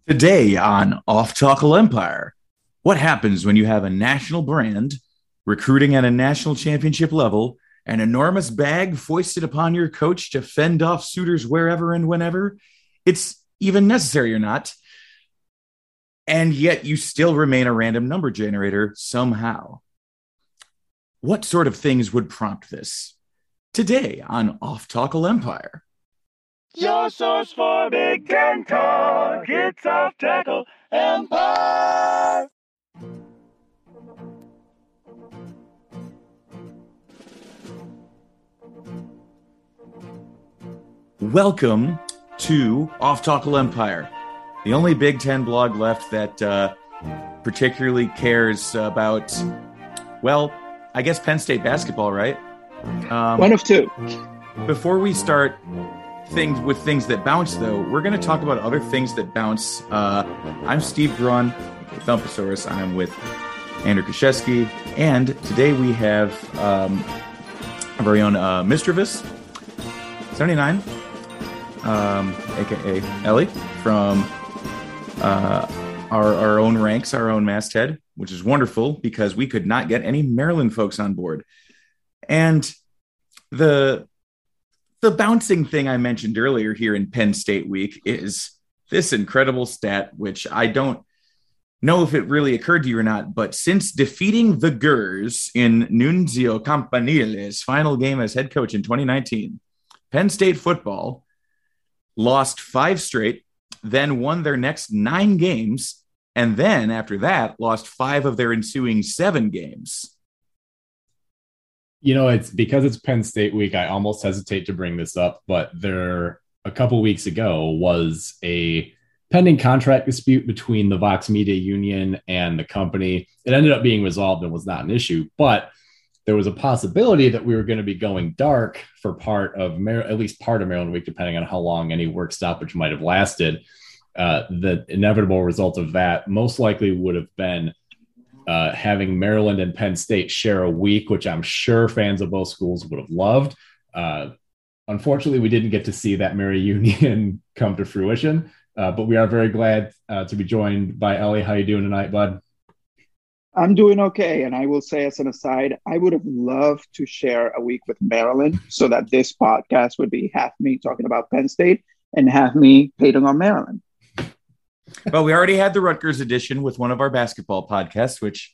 Today on Off Tackle Empire, what happens when you have a national brand, recruiting at a national championship level, an enormous bag foisted upon your coach to fend off suitors wherever and whenever it's even necessary or not, and yet you still remain a random number generator somehow? What sort of things would prompt this? Today on Off Tackle Empire. Your source for Big Ten talk, it's Off Tackle Empire. Welcome to Off Tackle Empire, the only Big Ten blog left that particularly cares about, well, I guess Penn State basketball, right? One of two. Before we start things that bounce, though, we're going to talk about other things that bounce. I'm Steve Braun with Thumpasaurus. I'm with Andrew Krzyzewski, and today we have our very own Mischievous 79, aka Ellie, from our own ranks, our own masthead, which is wonderful because we could not get any Maryland folks on board. And the bouncing thing I mentioned earlier here in Penn State Week is this incredible stat, which I don't know if it really occurred to you or not, but since defeating the Gers in Nunzio Campanile's final game as head coach in 2019, Penn State football lost 5 straight, then won their next 9 games, and then after that lost 5 of their ensuing 7 games. You know, it's because it's Penn State week. I almost hesitate to bring this up, but there a couple weeks ago was a pending contract dispute between the Vox Media Union and the company. It ended up being resolved and was not an issue, but there was a possibility that we were going to be going dark for at least part of Maryland week, depending on how long any work stoppage might have lasted. The inevitable result of that most likely would have been having Maryland and Penn State share a week, which I'm sure fans of both schools would have loved. Unfortunately, we didn't get to see that merry union come to fruition, but we are very glad to be joined by Ellie. How you doing tonight, bud? I'm doing okay. And I will say as an aside, I would have loved to share a week with Maryland so that this podcast would be half me talking about Penn State and half me hating on Maryland. Well, we already had the Rutgers edition with one of our basketball podcasts, which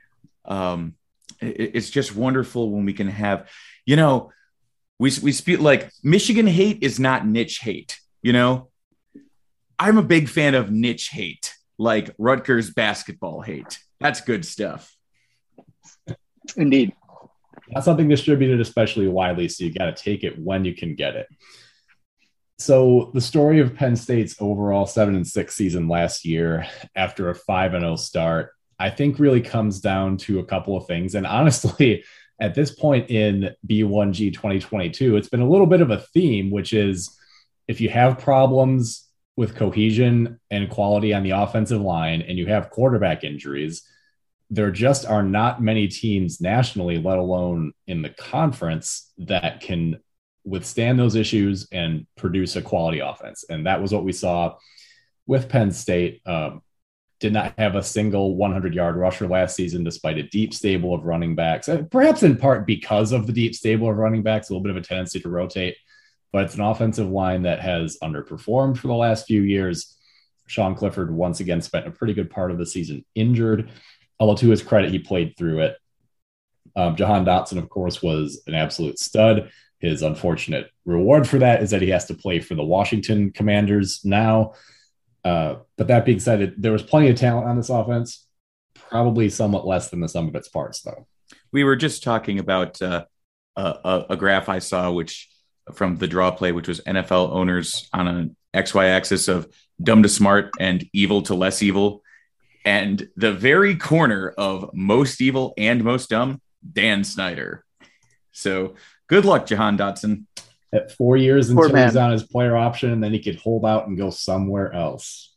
it's just wonderful when we can have, you know, we speak like Michigan hate is not niche hate. You know, I'm a big fan of niche hate, like Rutgers basketball hate. That's good stuff. Indeed. Not something distributed especially widely, so you got to take it when you can get it. So the story of Penn State's overall 7-6 season last year after a 5-0 start, I think really comes down to a couple of things. And honestly, at this point in B1G 2022, it's been a little bit of a theme, which is if you have problems with cohesion and quality on the offensive line and you have quarterback injuries, there just are not many teams nationally, let alone in the conference, that can withstand those issues and produce a quality offense. And that was what we saw with Penn State. Did not have a single 100-yard rusher last season, despite a deep stable of running backs, perhaps in part because of the deep stable of running backs, a little bit of a tendency to rotate, but it's an offensive line that has underperformed for the last few years. Sean Clifford once again spent a pretty good part of the season injured, although to his credit, he played through it. Jahan Dotson, of course, was an absolute stud. His unfortunate reward for that is that he has to play for the Washington Commanders now. But that being said, there was plenty of talent on this offense, probably somewhat less than the sum of its parts, though. We were just talking about a graph I saw, which from the draw play, which was NFL owners on an XY axis of dumb to smart and evil to less evil. And the very corner of most evil and most dumb, Dan Snyder. So good luck, Jahan Dotson. At 4 years until he's on his player option, and then he could hold out and go somewhere else.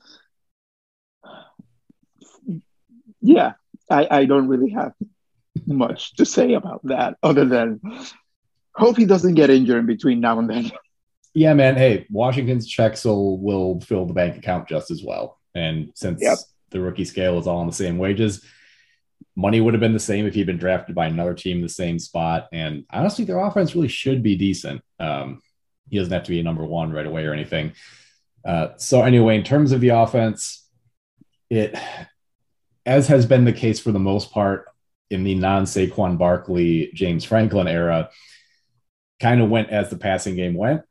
Yeah, I don't really have much to say about that other than hope he doesn't get injured in between now and then. Yeah, man. Hey, Washington's checks will fill the bank account just as well. And since Yep. the rookie scale is all on the same wages, money would have been the same if he'd been drafted by another team in the same spot. And honestly, their offense really should be decent. He doesn't have to be a number one right away or anything. So anyway, in terms of the offense, it, as has been the case for the most part in the non-Saquon Barkley, James Franklin era, kind of went as the passing game went.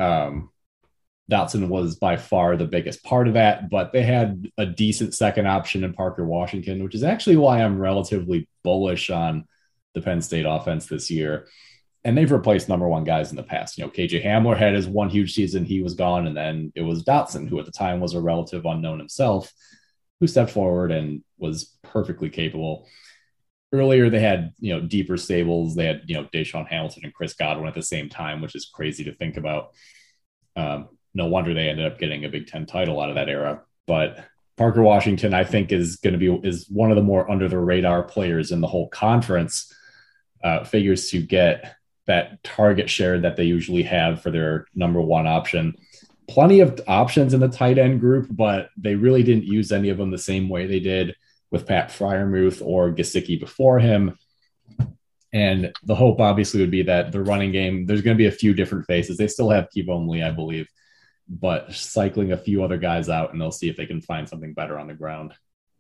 Dotson was by far the biggest part of that, but they had a decent second option in Parker Washington, which is actually why I'm relatively bullish on the Penn State offense this year. And they've replaced number one guys in the past. You know, KJ Hamler had his one huge season. He was gone. And then it was Dotson, who at the time was a relative unknown himself, who stepped forward and was perfectly capable. Earlier, they had, you know, deeper stables. They had, you know, Deshaun Hamilton and Chris Godwin at the same time, which is crazy to think about. No wonder they ended up getting a Big Ten title out of that era. But Parker Washington, I think, is one of the more under the radar players in the whole conference. Figures to get that target share that they usually have for their number one option. Plenty of options in the tight end group, but they really didn't use any of them the same way they did with Pat Freiermuth or Gesicki before him. And the hope obviously would be that the running game, there's going to be a few different faces. They still have Kevon Lee, I believe, but cycling a few other guys out, and they'll see if they can find something better on the ground.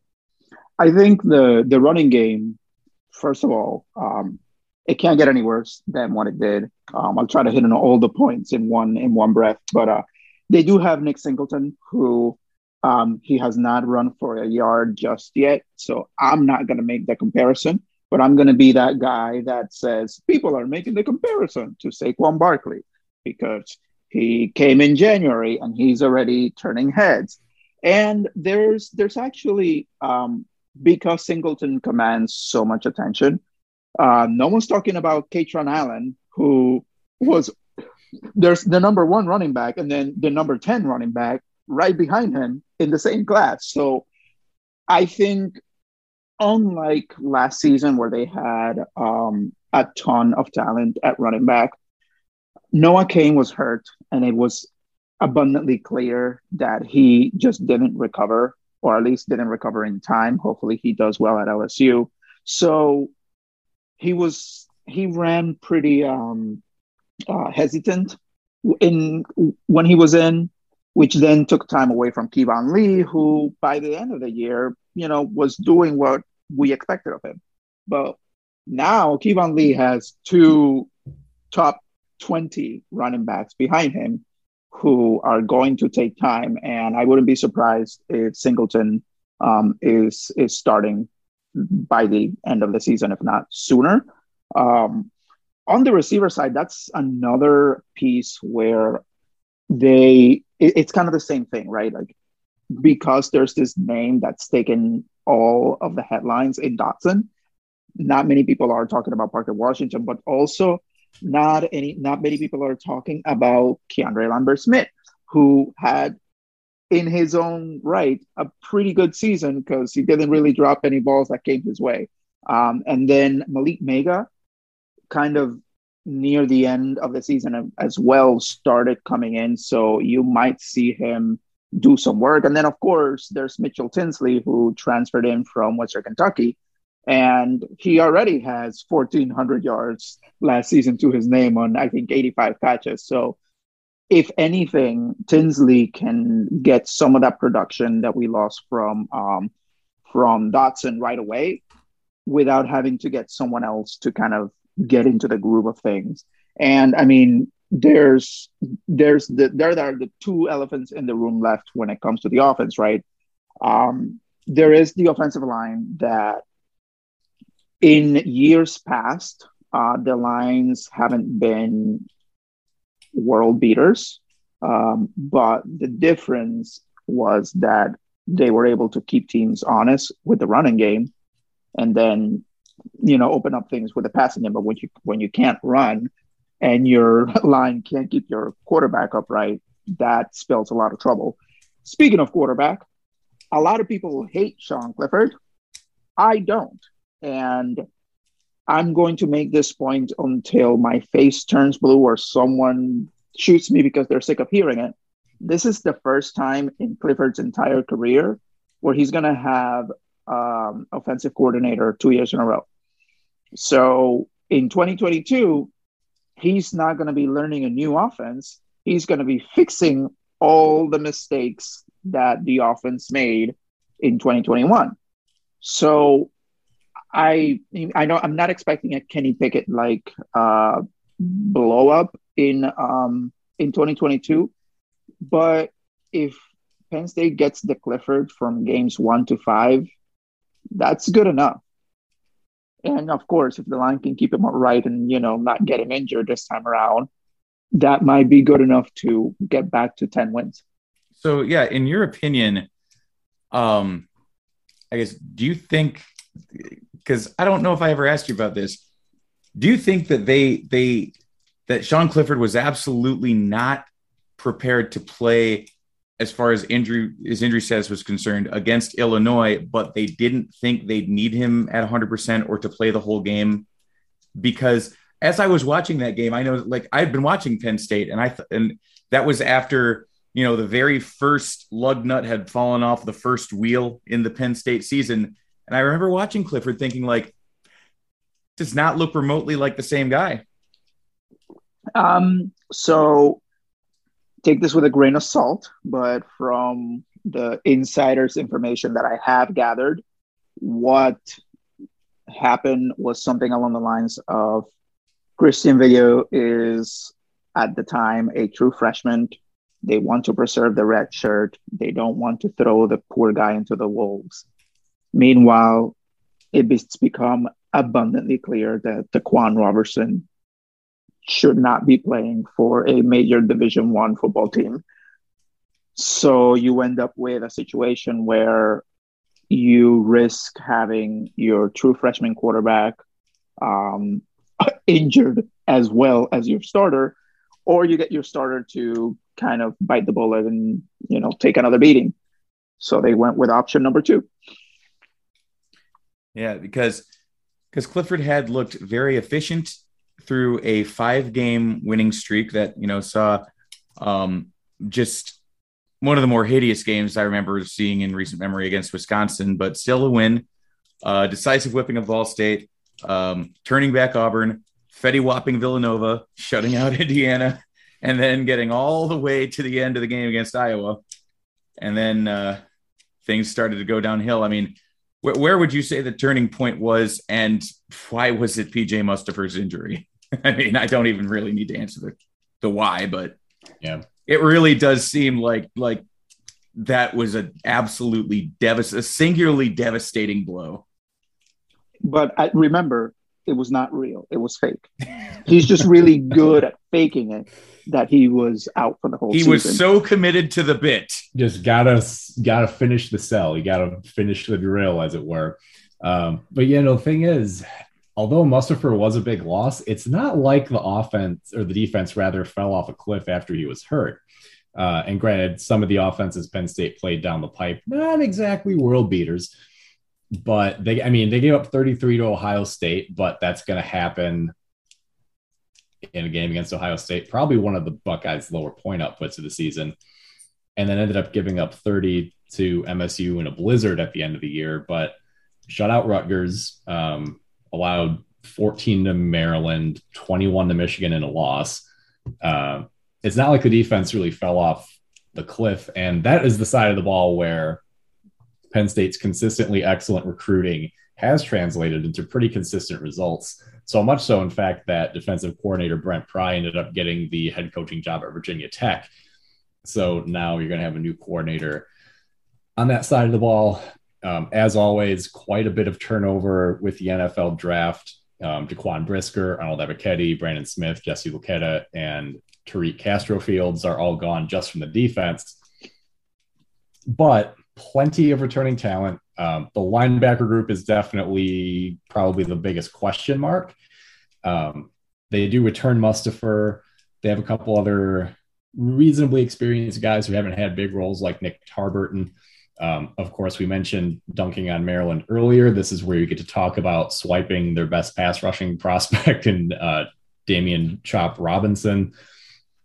I think the running game, first of all, it can't get any worse than what it did. I'll try to hit on all the points in one breath, but they do have Nick Singleton, who he has not run for a yard just yet. So I'm not going to make the comparison, but I'm going to be that guy that says people are making the comparison to Saquon Barkley because he came in January and he's already turning heads. And there's actually, because Singleton commands so much attention, no one's talking about Katron Allen, who was there's the number one running back and then the number 10 running back right behind him in the same class. So I think, unlike last season where they had a ton of talent at running back, Noah Cain was hurt, and it was abundantly clear that he just didn't recover, or at least didn't recover in time. Hopefully he does well at LSU. So he ran pretty hesitant when he was in, which then took time away from Kevon Lee, who by the end of the year, you know, was doing what we expected of him. But now Kevon Lee has two top 20 running backs behind him who are going to take time. And I wouldn't be surprised if Singleton is starting by the end of the season, if not sooner. On the receiver side, that's another piece where it's kind of the same thing, right? Like, because there's this name that's taken all of the headlines in Dotson, not many people are talking about Parker Washington, but also not many people are talking about Keandre Lambert-Smith, who had, in his own right, a pretty good season because he didn't really drop any balls that came his way. And then Malik Mega, kind of near the end of the season as well, started coming in. So you might see him do some work. And then, of course, there's Mitchell Tinsley, who transferred in from Western Kentucky. And he already has 1,400 yards last season to his name on, I think, 85 catches. So if anything, Tinsley can get some of that production that we lost from Dotson right away without having to get someone else to kind of get into the groove of things. And I mean, there are the two elephants in the room left when it comes to the offense, right? There is the offensive line that in years past, the lines haven't been world beaters, but the difference was that they were able to keep teams honest with the running game, and then, you know, open up things with the passing game. But when you can't run and your line can't keep your quarterback upright, that spells a lot of trouble. Speaking of quarterback, a lot of people hate Sean Clifford. I don't. And I'm going to make this point until my face turns blue or someone shoots me because they're sick of hearing it. This is the first time in Clifford's entire career where he's going to have offensive coordinator 2 years in a row. So in 2022, he's not going to be learning a new offense. He's going to be fixing all the mistakes that the offense made in 2021. So I know I'm not expecting a Kenny Pickett like blow up in 2022, but if Penn State gets the Clifford from games 1 to 5, that's good enough. And of course, if the line can keep him right and not get him injured this time around, that might be good enough to get back to 10 wins. So yeah, in your opinion, I guess, do you think, because I don't know if I ever asked you about this, do you think that that Sean Clifford was absolutely not prepared to play as far as his injury status was concerned against Illinois, but they didn't think they'd need him at 100% or to play the whole game? Because as I was watching that game, I know, like, I'd been watching Penn State, and that was after, the very first lug nut had fallen off the first wheel in the Penn State season. And I remember watching Clifford thinking, like, does not look remotely like the same guy. So take this with a grain of salt, but from the insider's information that I have gathered, what happened was something along the lines of Christian Villa is at the time a true freshman. They want to preserve the red shirt. They don't want to throw the poor guy into the wolves. Meanwhile, it's become abundantly clear that Daquan Robertson should not be playing for a major Division I football team. So you end up with a situation where you risk having your true freshman quarterback injured as well as your starter, or you get your starter to kind of bite the bullet and, take another beating. So they went with option number 2. Yeah, because Clifford had looked very efficient through a 5-game winning streak that, saw just one of the more hideous games I remember seeing in recent memory against Wisconsin, but still a win, decisive whipping of Ball State, turning back Auburn, Fetty whopping Villanova, shutting out Indiana, and then getting all the way to the end of the game against Iowa. And then things started to go downhill. I mean, where would you say the turning point was, and why was it PJ Mustafer's injury? I mean, I don't even really need to answer the why, but yeah, it really does seem like that was an absolutely a singularly devastating blow. But I remember, it was not real. It was fake. He's just really good at faking it that he was out for the whole season. He was so committed to the bit. Just gotta finish the sell. You gotta finish the drill, as it were. But the thing is, although Mustafer was a big loss, it's not like the offense, or the defense rather, fell off a cliff after he was hurt. And granted, some of the offenses Penn State played down the pipe, not exactly world beaters, but they gave up 33 to Ohio State, but that's going to happen in a game against Ohio State, probably one of the Buckeyes' lower point outputs of the season, and then ended up giving up 30 to MSU in a blizzard at the end of the year, but shut out Rutgers, allowed 14 to Maryland, 21 to Michigan in a loss. It's not like the defense really fell off the cliff, and that is the side of the ball where Penn State's consistently excellent recruiting has translated into pretty consistent results. So much so, in fact, that defensive coordinator Brent Pry ended up getting the head coaching job at Virginia Tech. So now you're going to have a new coordinator on that side of the ball. As always, quite a bit of turnover with the NFL draft. Jaquan Brisker, Arnold Ebiketie, Brandon Smith, Jesse Luketa, and Tariq Castrofields are all gone just from the defense. But plenty of returning talent. The linebacker group is definitely probably the biggest question mark. They do return Mustafer. They have a couple other reasonably experienced guys who haven't had big roles, like Nick Tarburton. Of course, we mentioned dunking on Maryland earlier. This is where you get to talk about swiping their best pass rushing prospect in Damian Chop Robinson.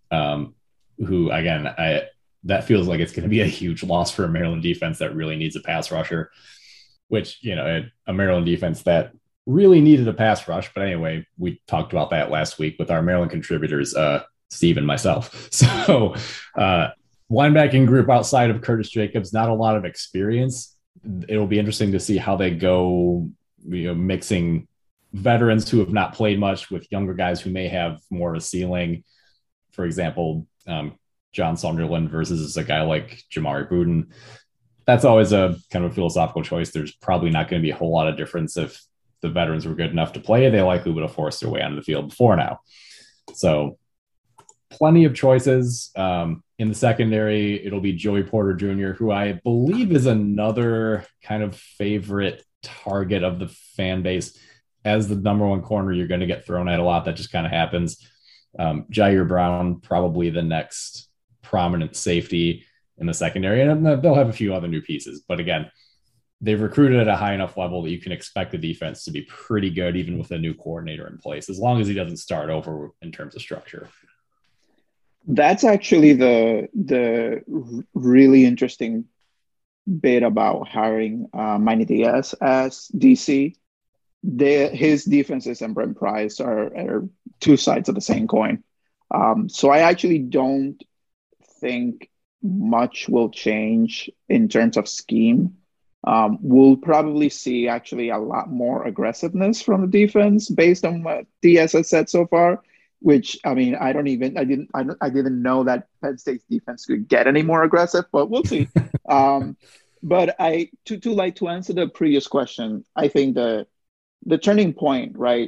who, again, that feels like it's going to be a huge loss for a Maryland defense that really needs a pass rusher, which, a Maryland defense that really needed a pass rush. But anyway, we talked about that last week with our Maryland contributors, Steve and myself. So linebacking group outside of Curtis Jacobs, not a lot of experience. It'll be interesting to see how they go, mixing veterans who have not played much with younger guys who may have more of a ceiling. For example, John Sunderland versus a guy like Jamari Buden. That's always a kind of a philosophical choice. There's probably not going to be a whole lot of difference if the veterans were good enough to play. They likely would have forced their way onto the field before now. So plenty of choices. In the secondary, it'll be Joey Porter Jr., who I believe is another kind of favorite target of the fan base. As the number one corner, you're going to get thrown at a lot. That just kind of happens. Jair Brown, probably the next prominent safety in the secondary. And they'll have a few other new pieces. But again, they've recruited at a high enough level that you can expect the defense to be pretty good, even with a new coordinator in place, as long as he doesn't start over in terms of structure. That's actually the really interesting bit about hiring Manny Diaz as DC. His defenses and Brent Price are two sides of the same coin. So I actually don't think much will change in terms of scheme. We'll probably see actually a lot more aggressiveness from the defense based on what Diaz has said so far. Which, I mean, I didn't know that Penn State's defense could get any more aggressive, but we'll see. But to answer the previous question, I think the turning point, right,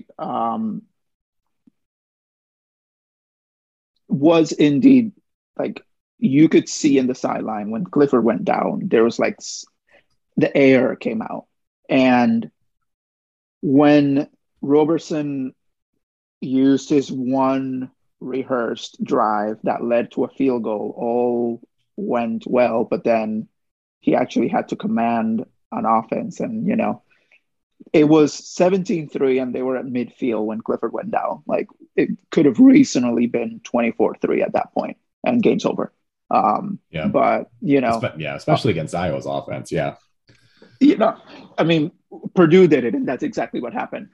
was indeed like you could see in the sideline when Clifford went down, there was like the air came out. And when Roberson used his one rehearsed drive that led to a field goal, all went well, but then he actually had to command an offense. And, it was 17-3 and they were at midfield when Clifford went down. Like it could have reasonably been 24-3 at that point and game's over. Yeah. But, especially against Iowa's offense. Yeah. I mean, Purdue did it and that's exactly what happened.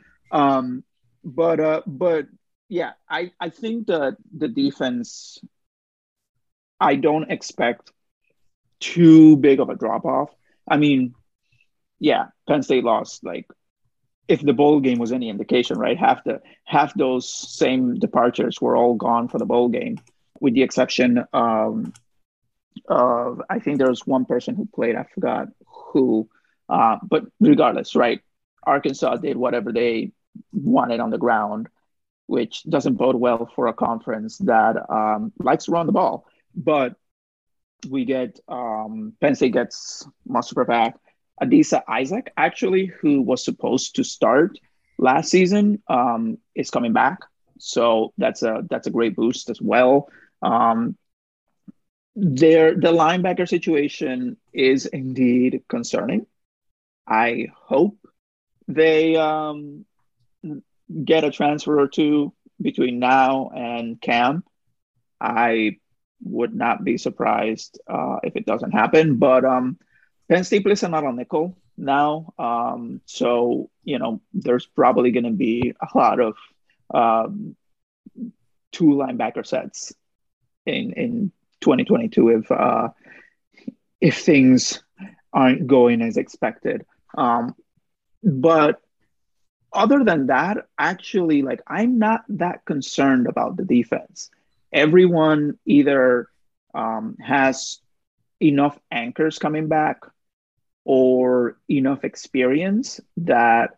But yeah, I think the defense, I don't expect too big of a drop off. I mean, yeah, Penn State lost. Like, if the bowl game was any indication, right? Half those same departures were all gone for the bowl game, with the exception of I think there was one person who played. I forgot who. But regardless, right? Arkansas did whatever they wanted on the ground, which doesn't bode well for a conference that likes to run the ball. But we get Penn State gets Mustafa back. Adisa Isaac, actually, who was supposed to start last season, is coming back. So that's a great boost as well. The linebacker situation is indeed concerning. I hope they get a transfer or two between now and camp. I would not be surprised if it doesn't happen. But Penn State plays another nickel now. So, there's probably going to be a lot of two linebacker sets in 2022 if things aren't going as expected. But other than that, actually, like, I'm not that concerned about the defense. Everyone either has enough anchors coming back or enough experience that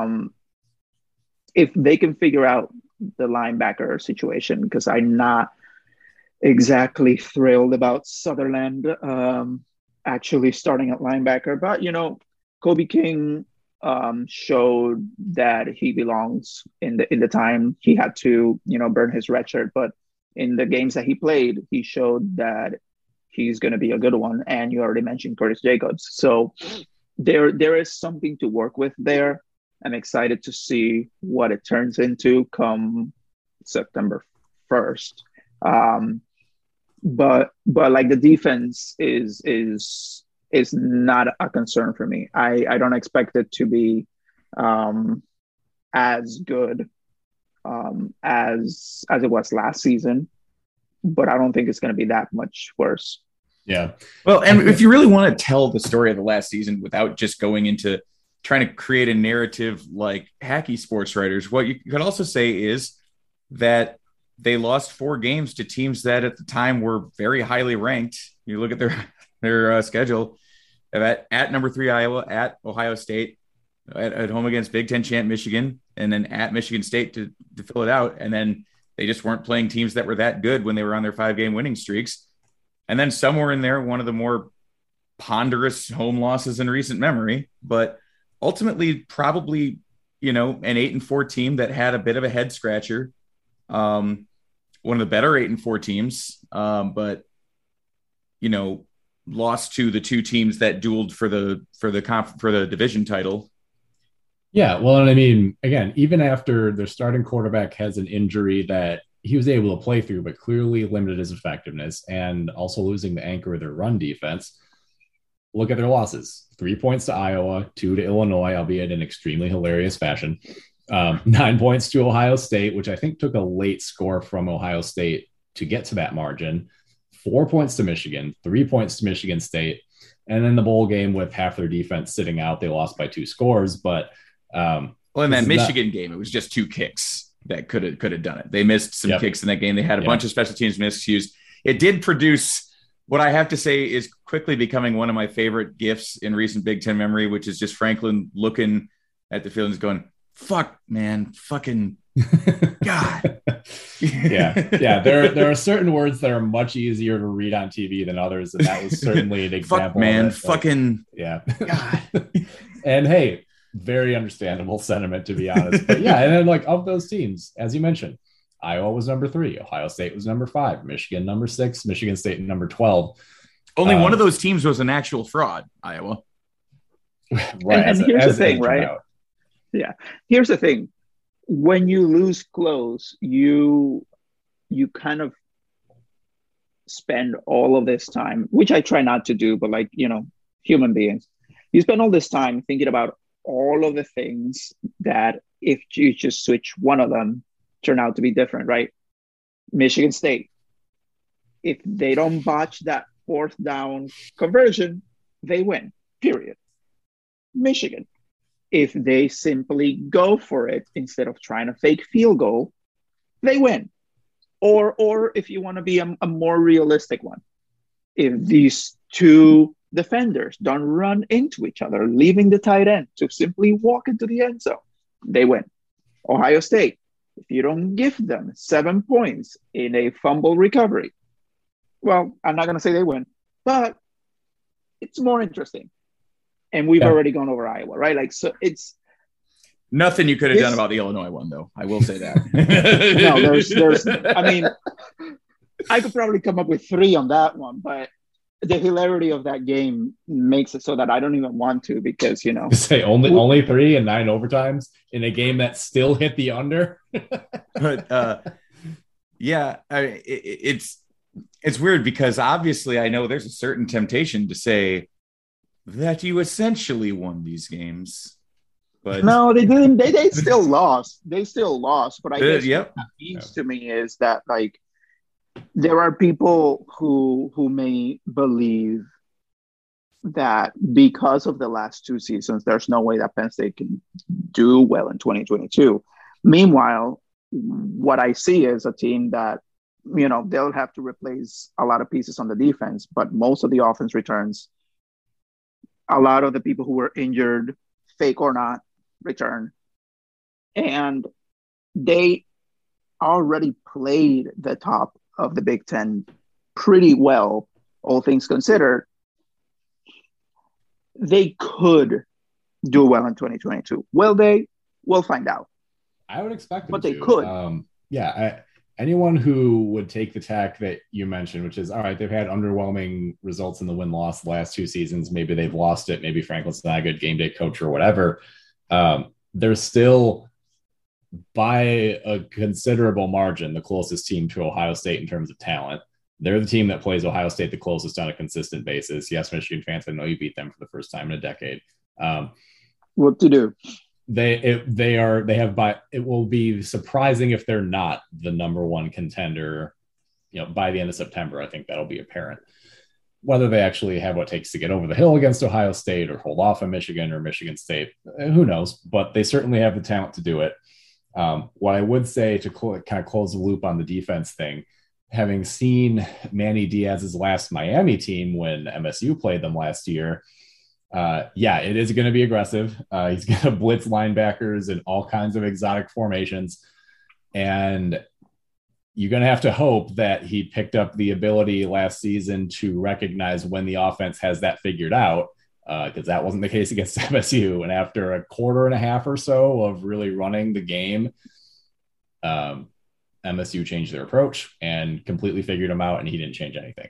if they can figure out the linebacker situation, because I'm not exactly thrilled about Sutherland actually starting at linebacker. But, Kobe King showed that he belongs in the time he had to, burn his red shirt. But in the games that he played, he showed that he's going to be a good one. And you already mentioned Curtis Jacobs. So there is something to work with there. I'm excited to see what it turns into come September 1st. But like the defense is not a concern for me. I don't expect it to be as good as it was last season, but I don't think it's going to be that much worse. Yeah. Well, and if you really want to tell the story of the last season without just going into trying to create a narrative like hacky sports writers, what you could also say is that they lost 4 games to teams that at the time were very highly ranked. You look at their schedule at number 3 Iowa, at Ohio State, at home against Big Ten champ Michigan, and then at Michigan State to fill it out. And then they just weren't playing teams that were that good when they were on their 5-game winning streaks. And then somewhere in there, one of the more ponderous home losses in recent memory, but ultimately probably, an 8-4 team that had a bit of a head scratcher. One of the better 8-4 teams, but, lost to the 2 teams that dueled for the division title. Yeah, well, and I mean, again, even after their starting quarterback has an injury that he was able to play through, but clearly limited his effectiveness, and also losing the anchor of their run defense, look at their losses. 3 points to Iowa, 2 to Illinois, albeit in extremely hilarious fashion. 9 points to Ohio State, which I think took a late score from Ohio State to get to that margin. 4 points to Michigan, 3 points to Michigan State. And then the bowl game with half their defense sitting out, they lost by 2 scores. But in that Michigan game, it was just 2 kicks that could have done it. They missed some kicks in that game. They had a bunch of special teams miscues. It did produce what I have to say is quickly becoming one of my favorite gifs in recent Big Ten memory, which is just Franklin looking at the field and going, fuck, man, fucking God. Yeah. There are certain words that are much easier to read on TV than others. And that was certainly an example. Fuck, man, of it. fucking God. And hey, very understandable sentiment, to be honest. But yeah, and then like of those teams, as you mentioned, Iowa was number 3, Ohio State was number 5, Michigan number 6, Michigan State number 12. Only one of those teams was an actual fraud, Iowa. Right. And here's the thing, right? Yeah. Here's the thing. When you lose close, you kind of spend all of this time, which I try not to do, but like, human beings, you spend all this time thinking about all of the things that if you just switch one of them turn out to be different, right? Michigan State, if they don't botch that 4th down conversion, they win, period. Michigan, if they simply go for it instead of trying to fake field goal, they win. Or if you want to be a more realistic one, if these 2 defenders don't run into each other, leaving the tight end to simply walk into the end zone, they win. Ohio State, if you don't give them 7 points in a fumble recovery, well, I'm not going to say they win, but it's more interesting. And we've already gone over Iowa, right? Like, so it's nothing you could have done about the Illinois one, though. I will say that. No, there's, I mean, I could probably come up with 3 on that one, but the hilarity of that game makes it so that I don't even want to, because, say only 3 and 9 overtimes in a game that still hit the under. But yeah, it's weird because obviously I know there's a certain temptation to say that you essentially won these games, but no, they didn't. They still lost. They still lost. But I guess what that means to me is that like there are people who may believe that because of the last 2 seasons, there's no way that Penn State can do well in 2022. Meanwhile, what I see is a team that, they'll have to replace a lot of pieces on the defense, but most of the offense returns. A lot of the people who were injured, fake or not, return. And they already played the top of the Big Ten pretty well, all things considered. They could do well in 2022. Will they? We'll find out. I would expect them but to. They could. Anyone who would take the tack that you mentioned, which is, all right, they've had underwhelming results in the win-loss the last 2 seasons. Maybe they've lost it. Maybe Franklin's not a good game day coach or whatever. There's still by a considerable margin, the closest team to Ohio State in terms of talent. They're the team that plays Ohio State the closest on a consistent basis. Yes, Michigan fans, I know you beat them for the first time in a decade. What to do? It will be surprising if they're not the number one contender, by the end of September. I think that'll be apparent. Whether they actually have what it takes to get over the hill against Ohio State or hold off on Michigan or Michigan State, who knows? But they certainly have the talent to do it. What I would say to kind of close the loop on the defense thing, having seen Manny Diaz's last Miami team when MSU played them last year, it is going to be aggressive. He's going to blitz linebackers in all kinds of exotic formations. And you're going to have to hope that he picked up the ability last season to recognize when the offense has that figured out, because that wasn't the case against MSU. And after a quarter and a half or so of really running the game, MSU changed their approach and completely figured him out, and he didn't change anything.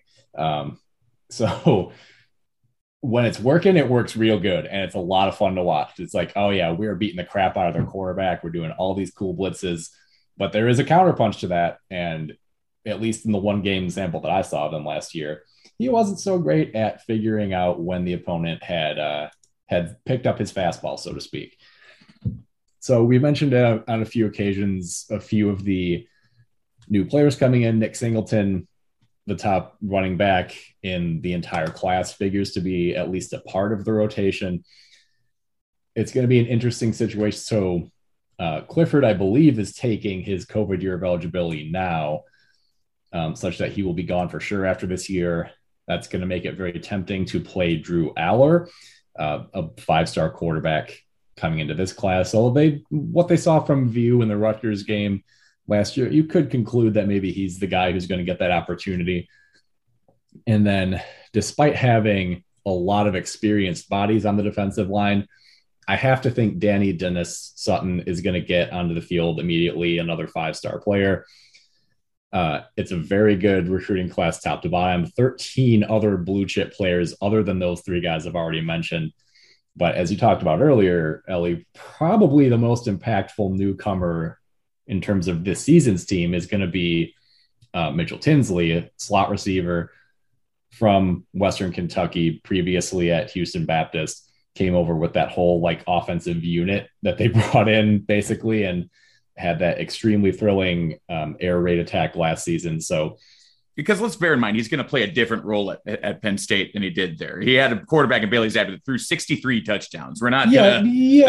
So when it's working, it works real good, and it's a lot of fun to watch. It's like, oh yeah, we're beating the crap out of their quarterback. We're doing all these cool blitzes, but there is a counterpunch to that. And at least in the one game sample that I saw of them last year, he wasn't so great at figuring out when the opponent had picked up his fastball, so to speak. So we mentioned on a few occasions, a few of the new players coming in. Nick Singleton, the top running back in the entire class, figures to be at least a part of the rotation. It's going to be an interesting situation. So Clifford, I believe, is taking his COVID year of eligibility now, such that he will be gone for sure after this year. That's going to make it very tempting to play Drew Aller, a five-star quarterback coming into this class. So what they saw from View in the Rutgers game last year, you could conclude that maybe he's the guy who's going to get that opportunity. And then despite having a lot of experienced bodies on the defensive line, I have to think Danny Dennis Sutton is going to get onto the field immediately, another five-star player. It's a very good recruiting class top to bottom. 13 other blue chip players other than those three guys I've already mentioned. But as you talked about earlier, Ellie, probably the most impactful newcomer in terms of this season's team is going to be Mitchell Tinsley, a slot receiver from Western Kentucky, previously at Houston Baptist, came over with that whole offensive unit that they brought in basically, and had that extremely thrilling air raid attack last season. So, because let's bear in mind, he's going to play a different role at Penn State than he did there. He had a quarterback in Bailey Zappe that threw 63 touchdowns. We're not right.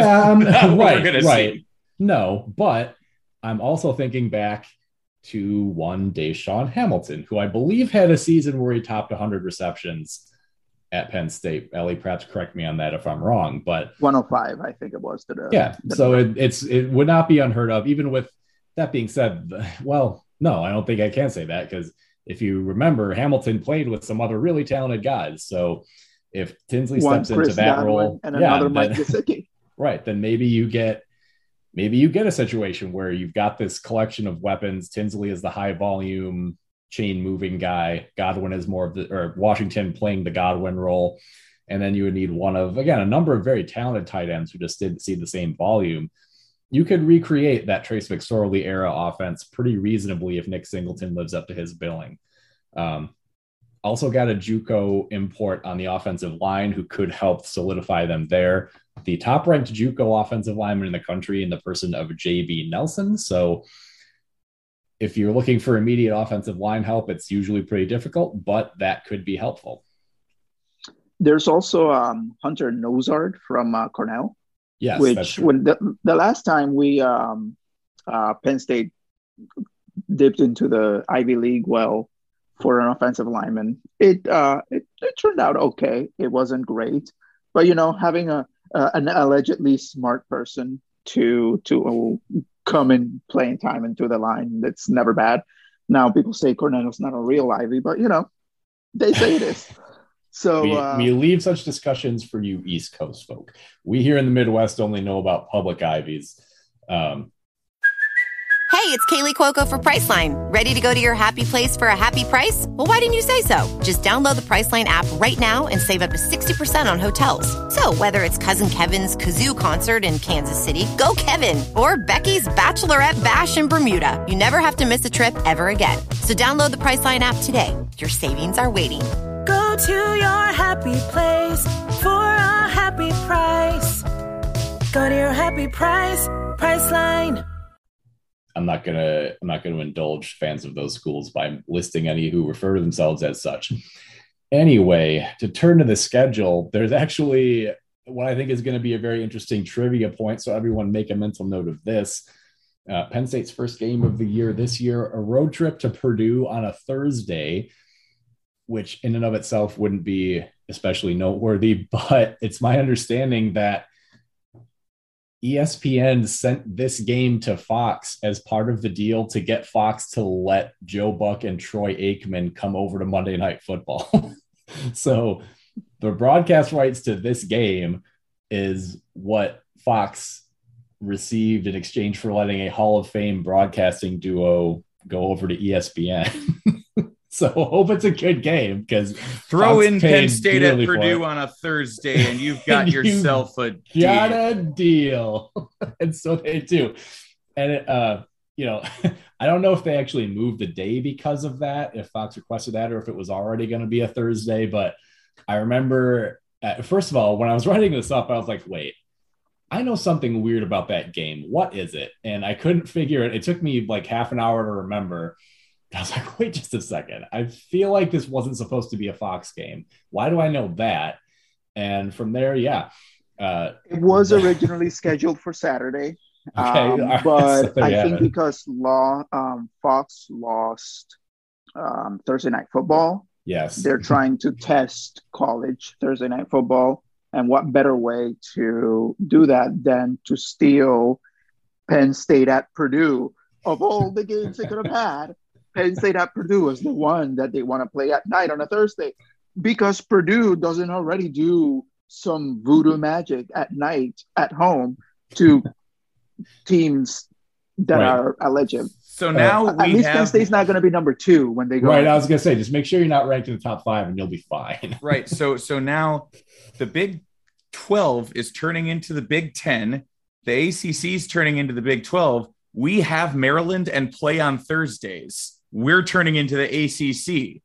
See. No, but I'm also thinking back to one Deshaun Hamilton, who I believe had a season where he topped 100 receptions at Penn State. Ellie, perhaps correct me on that if I'm wrong, but 105, I think it was. So it would not be unheard of. Even with that being said, well, no, I don't think I can say that, because if you remember, Hamilton played with some other really talented guys. So if Tinsley steps into that role, and another Mike Gesicki, right, then maybe you get a situation where you've got this collection of weapons. Tinsley is the high volume chain moving guy. Godwin is Washington playing the Godwin role. And then you would need a number of very talented tight ends who just didn't see the same volume. You could recreate that Trace McSorley era offense pretty reasonably if Nick Singleton lives up to his billing. Also got a JUCO import on the offensive line who could help solidify them there. The top ranked JUCO offensive lineman in the country in the person of JB Nelson. So if you're looking for immediate offensive line help, it's usually pretty difficult, but that could be helpful. There's also Hunter Nozard from Cornell. Yes, which when the last time we Penn State dipped into the Ivy League for an offensive lineman, it turned out okay. It wasn't great, but having an allegedly smart person to come and playing time into the line, that's never bad. Now people say Cornell's not a real Ivy, but they say it is. So we leave such discussions for you East Coast folk. We here in the Midwest only know about public Ivies. Hey, it's Kaylee Cuoco for Priceline. Ready to go to your happy place for a happy price? Well, why didn't you say so? Just download the Priceline app right now and save up to 60% on hotels. So whether it's Cousin Kevin's Kazoo concert in Kansas City, go Kevin, or Becky's Bachelorette Bash in Bermuda, you never have to miss a trip ever again. So download the Priceline app today. Your savings are waiting. Go to your happy place for a happy price. Go to your happy price, Priceline. I'm not gonna indulge fans of those schools by listing any who refer to themselves as such. Anyway, to turn to the schedule, there's actually what I think is going to be a very interesting trivia point. So everyone make a mental note of this. Penn State's first game of the year this year, a road trip to Purdue on a Thursday, which in and of itself wouldn't be especially noteworthy, but it's my understanding that ESPN sent this game to Fox as part of the deal to get Fox to let Joe Buck and Troy Aikman come over to Monday Night Football. So the broadcast rights to this game is what Fox received in exchange for letting a Hall of Fame broadcasting duo go over to ESPN. So hope it's a good game, because throw in Penn State at Purdue on a Thursday and you've got yourself a deal. And so they do. And it, I don't know if they actually moved the day because of that, if Fox requested that, or if it was already going to be a Thursday. But I remember, first of all, when I was writing this up, I was like, wait, I know something weird about that game. What is it? And I couldn't figure it. It took me like half an hour to remember. I was like, wait just a second. I feel like this wasn't supposed to be a Fox game. Why do I know that? And from there, it was originally scheduled for Saturday. Okay, but so I think because Fox lost Thursday Night Football. Yes. They're trying to test college Thursday Night Football. And what better way to do that than to steal Penn State at Purdue? Of all the games they could have had, Penn State at Purdue is the one that they want to play at night on a Thursday, because Purdue doesn't already do some voodoo magic at night at home to teams that are alleged. So now at least Penn State's not going to be number 2 when they go. Right, I was going to say, just make sure you're not ranked in the top 5 and you'll be fine. Right. So now the Big 12 is turning into the Big 10. The ACC is turning into the Big 12. We have Maryland and play on Thursdays. We're turning into the ACC.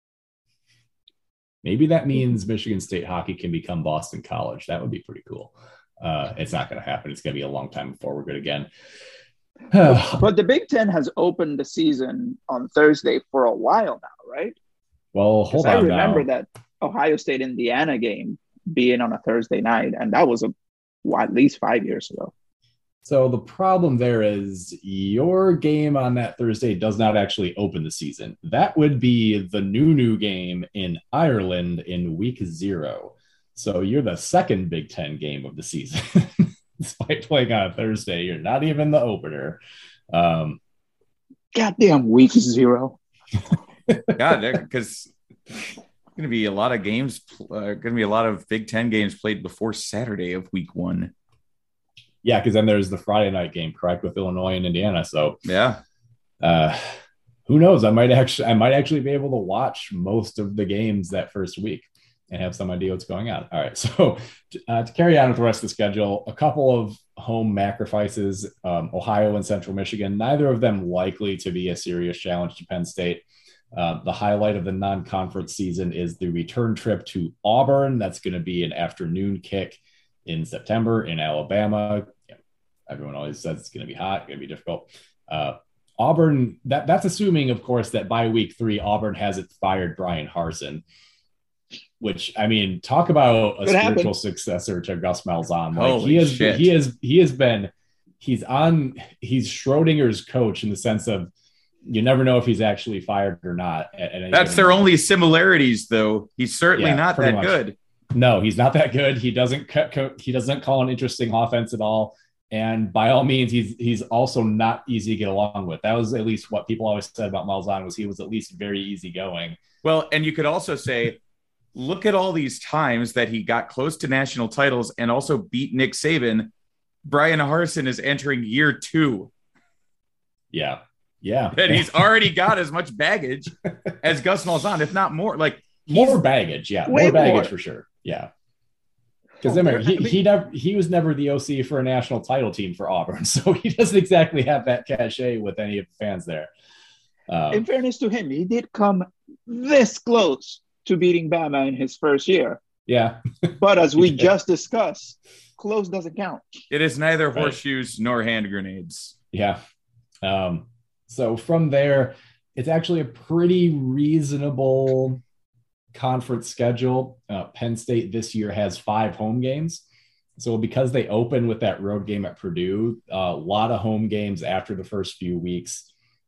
Maybe that means Michigan State hockey can become Boston College. That would be pretty cool. It's not going to happen. It's going to be a long time before we're good again. But the Big Ten has opened the season on Thursday for a while now, right? Well, hold on. I remember that Ohio State-Indiana game being on a Thursday night, and that was at least 5 years ago. So the problem there is your game on that Thursday does not actually open the season. That would be the new game in Ireland in week 0. So you're the second Big Ten game of the season. Despite playing on a Thursday, you're not even the opener. Goddamn week 0. God, because going to be a lot of games, going to be a lot of Big Ten games played before Saturday of week 1. Yeah, because then there's the Friday night game, correct, with Illinois and Indiana. So yeah, who knows? I might actually be able to watch most of the games that first week and have some idea what's going on. All right, so to carry on with the rest of the schedule, a couple of home sacrifices, Ohio and Central Michigan, neither of them likely to be a serious challenge to Penn State. The highlight of the non-conference season is the return trip to Auburn. That's going to be an afternoon kick in September in Alabama. Yeah, everyone always says it's going to be hot, going to be difficult. Auburn, that's assuming, of course, that by week 3, Auburn hasn't fired Brian Harsin, which, I mean, talk about a spiritual successor to Gus Malzahn. Like he's Schrodinger's coach in the sense of you never know if he's actually fired or not. That's their only similarities, though. He's certainly not that good. No, he's not that good. He doesn't call an interesting offense at all. And by all means, he's also not easy to get along with. That was at least what people always said about Malzahn, was he was at least very easygoing. Well, and you could also say, look at all these times that he got close to national titles and also beat Nick Saban. Brian Harsin is entering year 2. Yeah. That he's already got as much baggage as Gus Malzahn, if not more. Like more baggage. Yeah. More baggage for sure. Yeah. Because he was never the OC for a national title team for Auburn, so he doesn't exactly have that cachet with any of the fans there. In fairness to him, he did come this close to beating Bama in his first year. Yeah. But as we just discussed, close doesn't count. It is neither horseshoes nor hand grenades. Yeah. So from there, it's actually a pretty reasonable conference schedule. Penn State this year has 5 home games. So because they open with that road game at Purdue, a lot of home games after the first few weeks.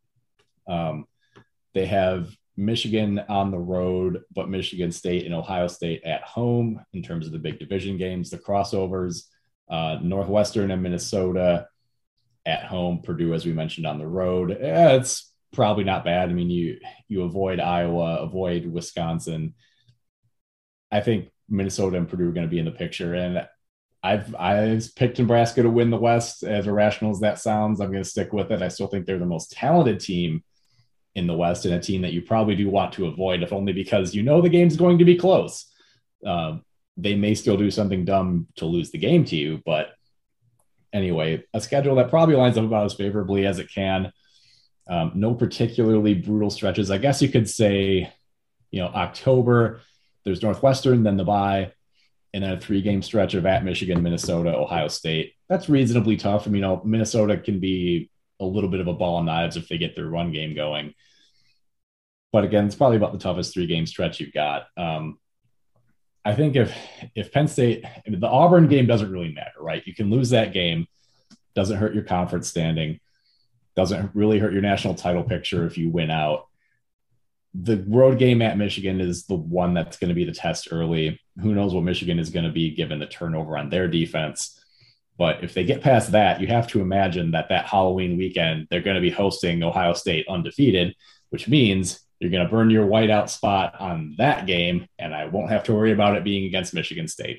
They have Michigan on the road, but Michigan State and Ohio State at home in terms of the big division games, the crossovers, Northwestern and Minnesota at home, Purdue, as we mentioned, on the road. It's probably not bad. I mean, you avoid Iowa, avoid Wisconsin. I think Minnesota and Purdue are going to be in the picture. And I've picked Nebraska to win the West. As irrational as that sounds, I'm going to stick with it. I still think they're the most talented team in the West, and a team that you probably do want to avoid, if only because you know the game's going to be close. They may still do something dumb to lose the game to you, but anyway, a schedule that probably lines up about as favorably as it can. No particularly brutal stretches. I guess you could say, October, there's Northwestern, then the bye, and then a 3-game stretch of at Michigan, Minnesota, Ohio State. That's reasonably tough. I mean, Minnesota can be a little bit of a ball of knives if they get their run game going. But again, it's probably about the toughest 3-game stretch you've got. I think if Penn State, the Auburn game doesn't really matter, right? You can lose that game. Doesn't hurt your conference standing. Doesn't really hurt your national title picture if you win out. The road game at Michigan is the one that's going to be the test early. Who knows what Michigan is going to be given the turnover on their defense. But if they get past that, you have to imagine that Halloween weekend, they're going to be hosting Ohio State undefeated, which means you're going to burn your whiteout spot on that game, and I won't have to worry about it being against Michigan State.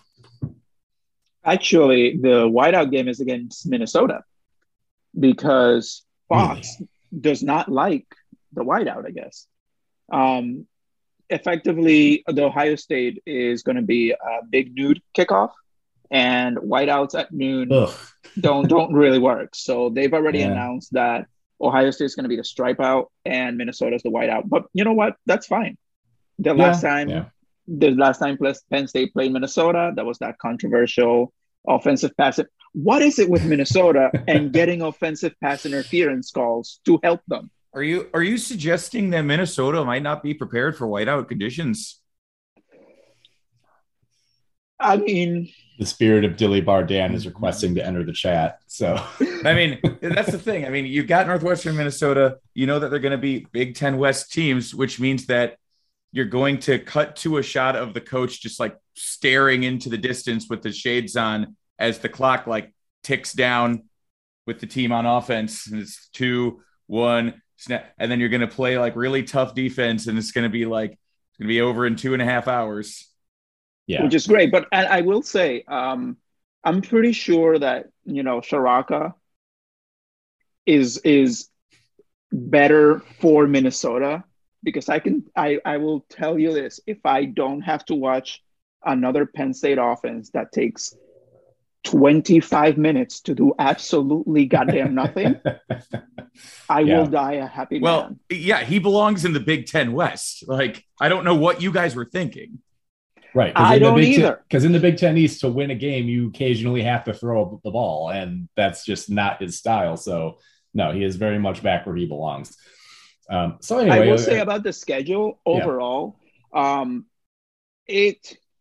Actually, the whiteout game is against Minnesota because Fox does not like the whiteout, I guess. Effectively, the Ohio State is going to be a big nude kickoff, and whiteouts at noon don't really work. So they've already announced that Ohio State is going to be the stripe out and Minnesota's the whiteout. But you know what? That's fine. The last time Penn State played Minnesota, that was that controversial offensive pass. What is it with Minnesota and getting offensive pass interference calls to help them? Are you suggesting that Minnesota might not be prepared for whiteout conditions? I mean, the spirit of Dilly Bardan is requesting to enter the chat. So, I mean, that's the thing. I mean, you've got Northwestern Minnesota. You know that they're going to be Big Ten West teams, which means that you're going to cut to a shot of the coach just like staring into the distance with the shades on as the clock like ticks down with the team on offense. And it's 2-1 snap. And then you're going to play like really tough defense. And it's going to be over in 2.5 hours. Yeah, which is great. But I will say, I'm pretty sure that, Sharaka is better for Minnesota because I will tell you this. If I don't have to watch another Penn State offense that takes 25 minutes to do absolutely goddamn nothing, I will die a happy man. Well, yeah, he belongs in the Big Ten West. Like, I don't know what you guys were thinking. Right. I don't either. Because in the Big Ten East, to win a game, you occasionally have to throw the ball, and that's just not his style. So, no, he is very much back where he belongs. So anyway, I will say about the schedule overall, the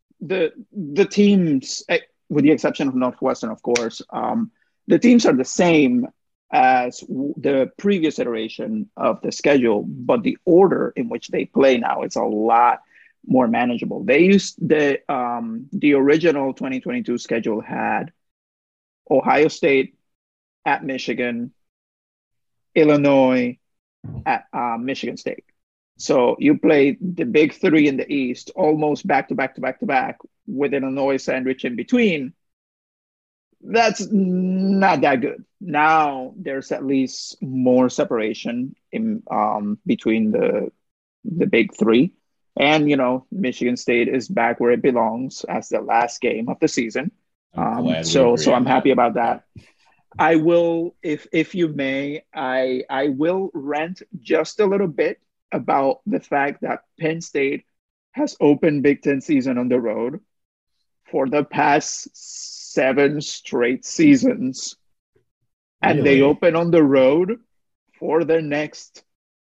teams, with the exception of Northwestern, of course, the teams are the same as the previous iteration of the schedule, but the order in which they play now is a lot more manageable. They used the original 2022 schedule had Ohio State at Michigan, Illinois at Michigan State. So you play the big three in the East almost back to back to back to back with Illinois sandwich in between. That's not that good. Now there's at least more separation in between the big three. And, Michigan State is back where it belongs as the last game of the season. So I'm happy about that. I will, if you may, I will rant just a little bit about the fact that Penn State has opened Big Ten season on the road for the past 7 straight seasons. And Really? they open on the road for the next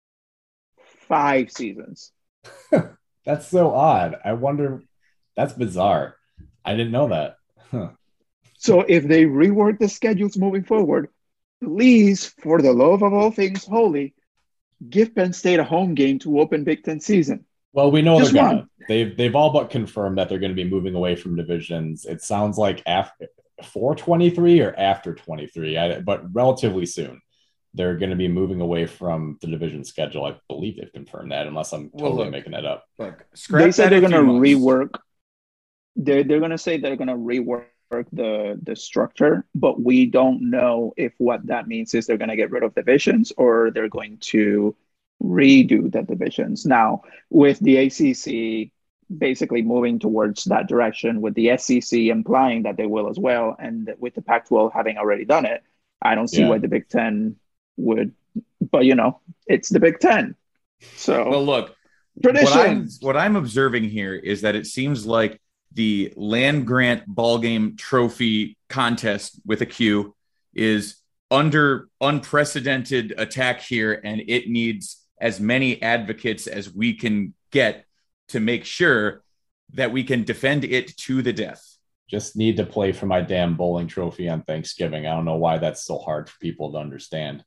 5 seasons. That's so odd. I wonder, that's bizarre. I didn't know that. Huh. So if they rework the schedules moving forward, please, for the love of all things holy, give Penn State a home game to open Big Ten season. Well, we know Just they're one. gonna. They've all but confirmed that they're going to be moving away from divisions. It sounds like after 4/23 or after 23, but relatively soon. They're going to be moving away from the division schedule. I believe they've confirmed that, unless I'm totally making that up. Look, They said they're going to rework. They're going to say they're going to rework the structure, but we don't know if what that means is they're going to get rid of divisions or they're going to redo the divisions. Now, with the ACC basically moving towards that direction, with the SEC implying that they will as well, and with the Pac-12 having already done it, I don't see why the Big Ten would. But it's the Big Ten. So, well, look, what I'm observing here is that it seems like the land grant ball game trophy contest with a Q is under unprecedented attack here, and it needs as many advocates as we can get to make sure that we can defend it to the death. Just need to play for my damn bowling trophy on Thanksgiving. I don't know why that's so hard for people to understand.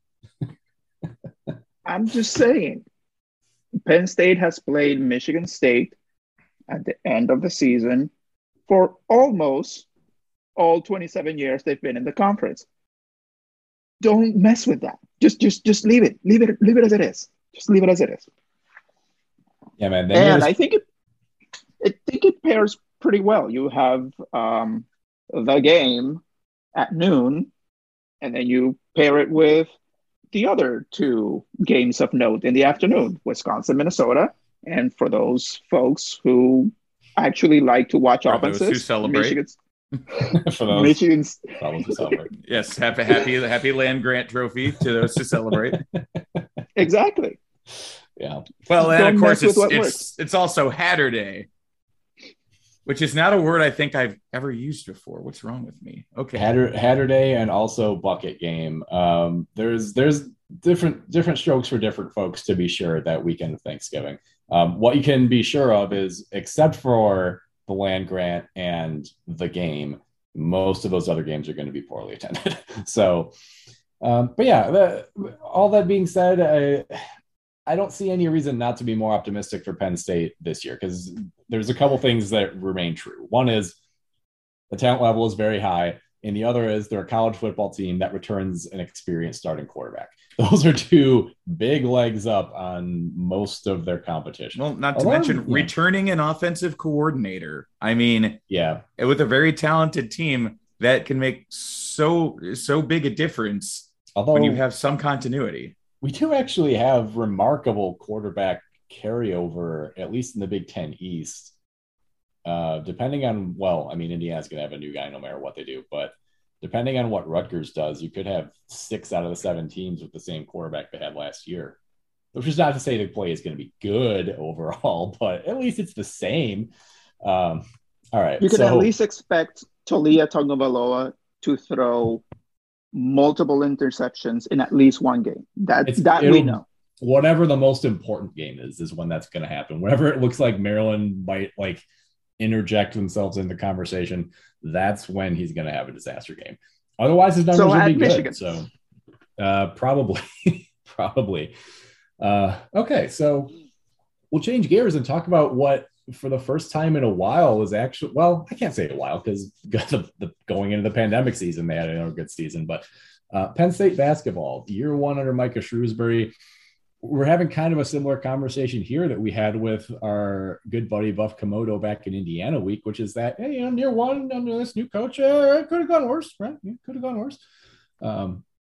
I'm just saying, Penn State has played Michigan State at the end of the season for almost all 27 years they've been in the conference. Don't mess with that. Just leave it. Leave it as it is. Just leave it as it is. Yeah, man. And I think it pairs pretty well. You have the game at noon, and then you pair it with the other 2 games of note in the afternoon, Wisconsin, Minnesota. And for those folks who actually like to watch offenses, those who celebrate. Michigan's yes, happy land grant trophy to those who celebrate. Exactly. Yeah. Well, and of course it's also Hatter Day, which is not a word I think I've ever used before. What's wrong with me? Okay. Hatter Day and also bucket game. There's different strokes for different folks, to be sure, that weekend of Thanksgiving. What you can be sure of is, except for the land grant and the game, most of those other games are going to be poorly attended. So, but yeah, all that being said, I don't see any reason not to be more optimistic for Penn State this year, because there's a couple things that remain true. One is the talent level is very high, and the other is they're a college football team that returns an experienced starting quarterback. Those are 2 big legs up on most of their competition. Well, not to mention returning an offensive coordinator. I mean, yeah, with a very talented team that can make so big a difference when you have some continuity. We do actually have remarkable quarterback carryover, at least in the Big Ten East. Depending on, Indiana's going to have a new guy no matter what they do, but depending on what Rutgers does, you could have 6 out of the 7 teams with the same quarterback they had last year, which is not to say the play is going to be good overall, but at least it's the same. All right. You could at least expect Taulia Tagovailoa to throw multiple interceptions in at least one game. We know. Whatever the most important game is when that's going to happen. Whenever it looks like Maryland might interject themselves in the conversation, that's when he's going to have a disaster game. Otherwise, his numbers will be good. So probably. Okay, so we'll change gears and talk about what, for the first time in a while, is actually, well, I can't say a while because going into the pandemic season, they had another good season, but Penn State basketball, year 1 under Micah Shrewsbury. We're having kind of a similar conversation here that we had with our good buddy Buff Komodo back in Indiana week, which is that, hey, year 1 under this new coach, it could have gone worse, right? It could have gone worse.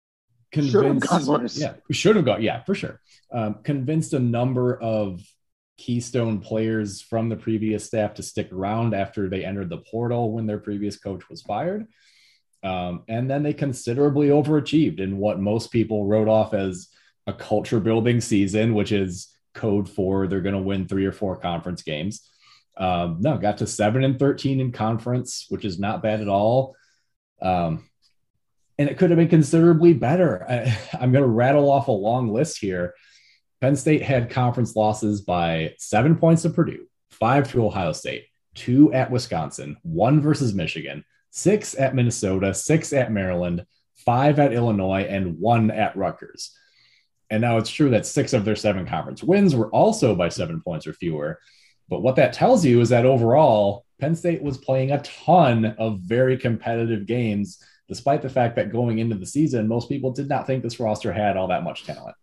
Should have gone worse. Yeah, should have gone. Yeah, for sure. Convinced a number of keystone players from the previous staff to stick around after they entered the portal when their previous coach was fired. And then they considerably overachieved in what most people wrote off as a culture building season, which is code for they're going to win 3 or 4 conference games. No, got to 7-13 in conference, which is not bad at all. And it could have been considerably better. I'm going to rattle off a long list here. Penn State had conference losses by 7 points to Purdue, 5 to Ohio State, 2 at Wisconsin, 1 versus Michigan, 6 at Minnesota, 6 at Maryland, 5 at Illinois, and 1 at Rutgers. And now it's true that 6 of their 7 conference wins were also by 7 points or fewer. But what that tells you is that overall, Penn State was playing a ton of very competitive games, despite the fact that going into the season, most people did not think this roster had all that much talent.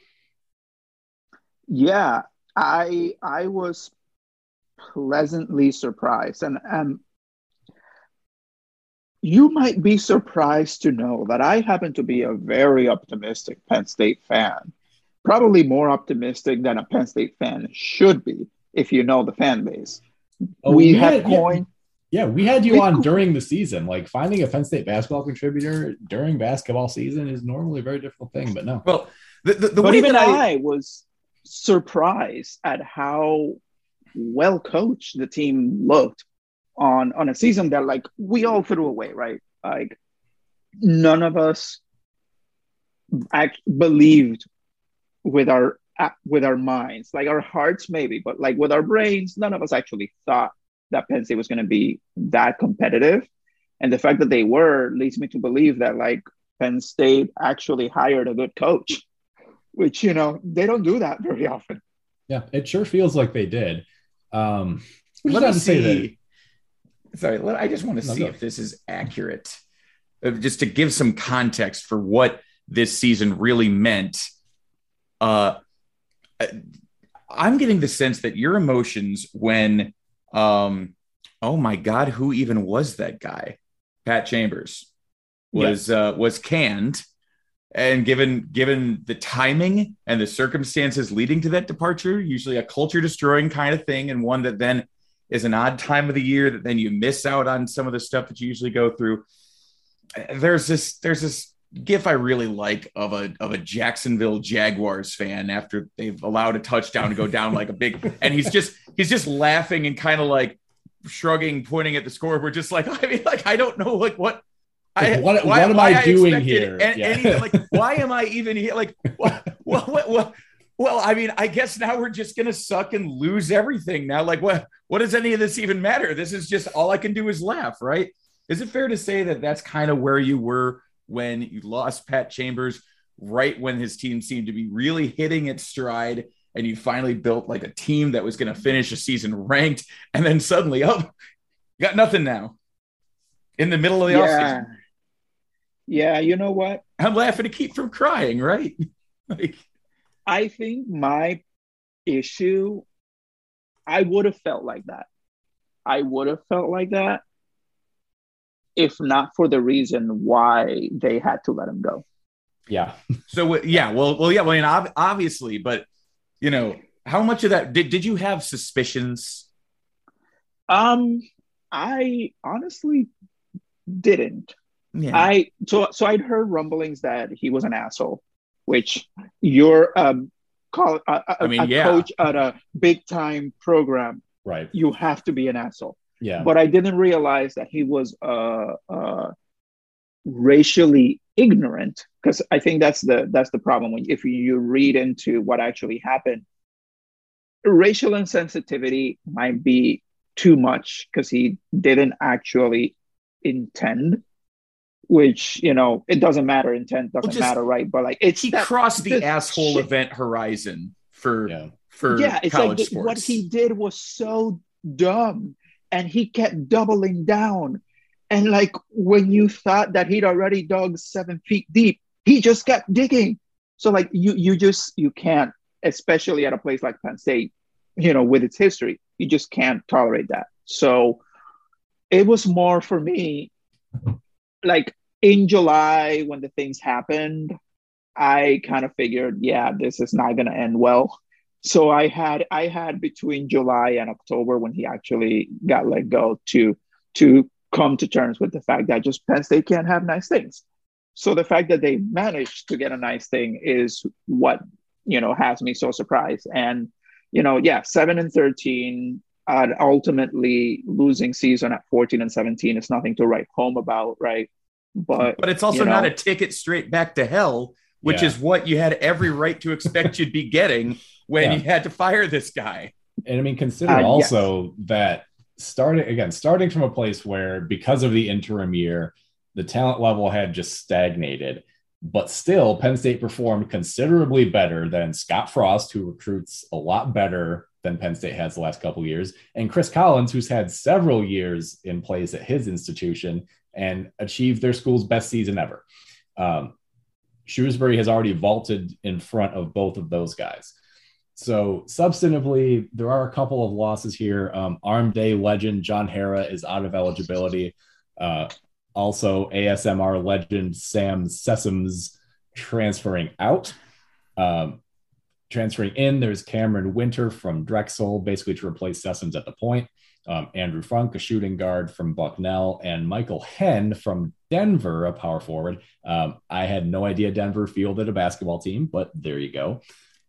Yeah, I was pleasantly surprised. And you might be surprised to know that I happen to be a very optimistic Penn State fan, probably more optimistic than a Penn State fan should be if you know the fan base. We had you on during the season. Like, finding a Penn State basketball contributor during basketball season is normally a very difficult thing, but no. Well, the but way even that I was surprised at how well coached the team looked on a season that, like, we all threw away, right? Like, none of us believed with our minds, like our hearts maybe, but like with our brains, none of us actually thought that Penn State was going to be that competitive. And the fact that they were leads me to believe that, like, Penn State actually hired a good coach, which, you know, they don't do that very often. Yeah, it sure feels like they did. Let me see. Sorry, I just want to see if this is accurate, just to give some context for what this season really meant. I'm getting the sense that your emotions when, oh my God, who even was that guy? Pat Chambers was canned, and given the timing and the circumstances leading to that departure, usually a culture destroying kind of thing, and one that then is an odd time of the year that then you miss out on some of the stuff that you usually go through. There's this gif I really like of a Jacksonville Jaguars fan after they've allowed a touchdown to go down like a big, and he's just laughing and kind of like shrugging, pointing at the scoreboard, just like, I mean, like, I don't know, like, what am I doing here? Like, why am I even here? Like, what? Well, I mean, I guess now we're just going to suck and lose everything now. Like, what does any of this even matter? This is just, all I can do is laugh, right? Is it fair to say that that's kind of where you were when you lost Pat Chambers, right when his team seemed to be really hitting its stride, and you finally built like a team that was going to finish a season ranked, and then suddenly, oh, you got nothing now in the middle of the offseason? Yeah, you know what? I'm laughing to keep from crying, right? Like, I think my issue, I would have felt like that. If not for the reason why they had to let him go. Yeah. So, yeah. Well, I mean, obviously, but, you know, how much of that did you have suspicions? I honestly didn't. Yeah. So I'd heard rumblings that he was an asshole, which you're coach at a big time program, right? You have to be an asshole. Yeah. But I didn't realize that he was racially ignorant, because I think that's the problem. If you read into what actually happened, racial insensitivity might be too much, because he didn't actually intend. Which, you know, it doesn't matter. Intent doesn't matter, right? But like, he crossed the asshole event horizon for it's college like sports. What he did was so dumb, and he kept doubling down. And like, when you thought that he'd already dug 7 feet deep, he just kept digging. So like, you can't, especially at a place like Penn State, you know, with its history, you just can't tolerate that. So it was more for me, like, in July, when the things happened, I kind of figured, yeah, this is not going to end well. So I had between July and October when he actually got let go to come to terms with the fact that just Penn State can't have nice things. So the fact that they managed to get a nice thing is what has me so surprised. And yeah, 7-13, ultimately losing season at 14-17 is nothing to write home about, right? But it's also not a ticket straight back to hell, which is what you had every right to expect you'd be getting when you had to fire this guy. And I mean, consider also that starting from a place where, because of the interim year, the talent level had just stagnated, but still Penn State performed considerably better than Scott Frost, who recruits a lot better than Penn State has the last couple of years, and Chris Collins, who's had several years in place at his institution and achieved their school's best season ever. Shrewsbury has already vaulted in front of both of those guys. So substantively, there are a couple of losses here. Arm Day legend John Hara is out of eligibility. Also, ASMR legend Sam Sessoms transferring out. Transferring in, there's Cameron Winter from Drexel, basically to replace Sessoms at the point. Andrew Funk, a shooting guard from Bucknell, and Michael Henn from Denver, a power forward. I had no idea Denver fielded a basketball team, but there you go.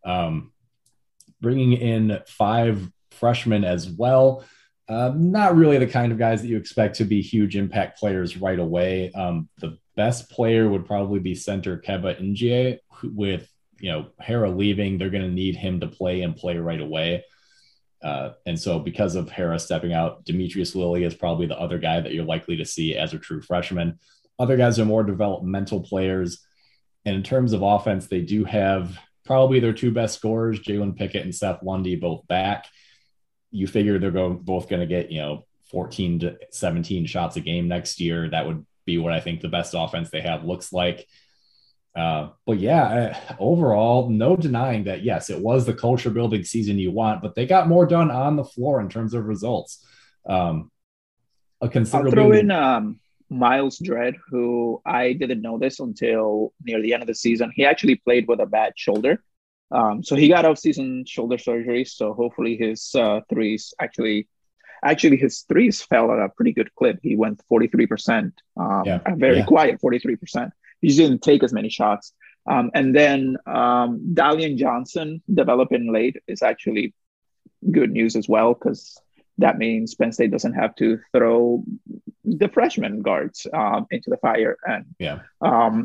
Bringing in 5 freshmen as well. Not really the kind of guys that you expect to be huge impact players right away. The best player would probably be center Keba Njie. With Hara leaving, they're going to need him to play right away. And so because of Hara stepping out, Demetrius Lilly is probably the other guy that you're likely to see as a true freshman. Other guys are more developmental players. And in terms of offense, they do have probably their 2 best scorers, Jalen Pickett and Seth Lundy, both back. You figure they're both going to get 14 to 17 shots a game next year. That would be what I think the best offense they have looks like. But yeah, overall, no denying that, yes, it was the culture building season you want, but they got more done on the floor in terms of results. I'll throw in Miles Dredd, who I didn't know this until near the end of the season. He actually played with a bad shoulder. So he got off-season shoulder surgery. So hopefully his threes actually his threes fell at a pretty good clip. He went 43%, a very quiet 43%. He didn't take as many shots. And then Dalian Johnson developing late is actually good news as well, because that means Penn State doesn't have to throw the freshman guards into the fire. And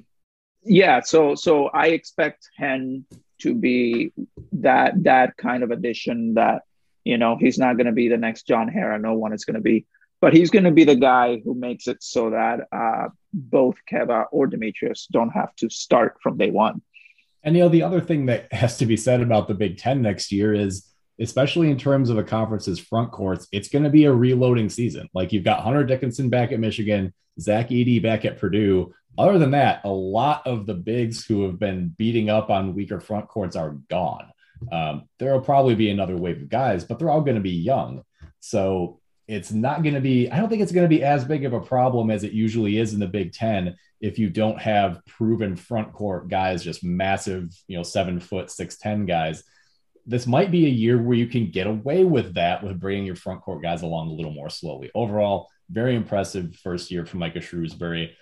so I expect Henn to be that kind of addition that, he's not going to be the next John Hara. No one is going to be. But he's going to be the guy who makes it so that both Keba or Demetrius don't have to start from day one. And, the other thing that has to be said about the Big Ten next year is, especially in terms of a conference's front courts, it's going to be a reloading season. Like, you've got Hunter Dickinson back at Michigan, Zach Edey back at Purdue. Other than that, a lot of the bigs who have been beating up on weaker front courts are gone. There will probably be another wave of guys, but they're all going to be young. So it's not going to be, I don't think it's going to be as big of a problem as it usually is in the Big Ten if you don't have proven front court guys, just massive, 7 foot, 6'10" guys. This might be a year where you can get away with that, with bringing your front court guys along a little more slowly. Overall, very impressive first year from Micah Shrewsbury.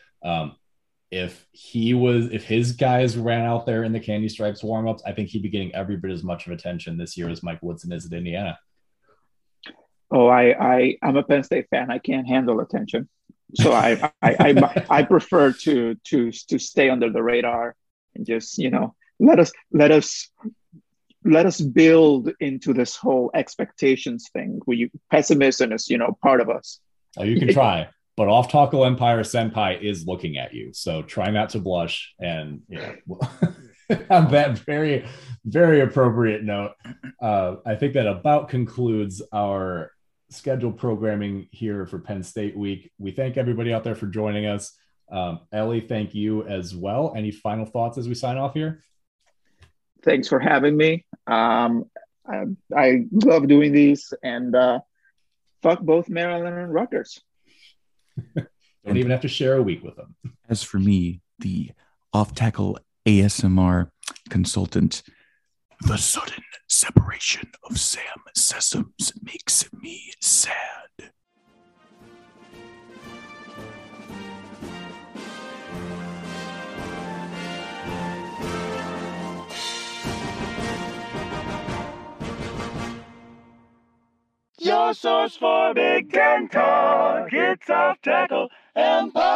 If his guys ran out there in the Candy Stripes warmups, I think he'd be getting every bit as much of attention this year as Mike Woodson is at Indiana. Oh, I'm a Penn State fan. I can't handle attention, so I prefer to stay under the radar and just let us build into this whole expectations thing. Pessimism is part of us. Oh, you can try, but Off Tackle Empire Senpai is looking at you, so try not to blush. And on that very, very appropriate note, I think that about concludes our scheduled programming here for Penn State week. We thank everybody out there for joining us. Ellie, thank you as well. Any final thoughts as we sign off here? Thanks for having me. I love doing these, and fuck both Maryland and Rutgers. Don't even have to share a week with them. As for me, the off-tackle ASMR consultant, the sudden separation of Sam Sessoms makes me sad. Your source for Big Ten talk. It's Off Tackle Empire.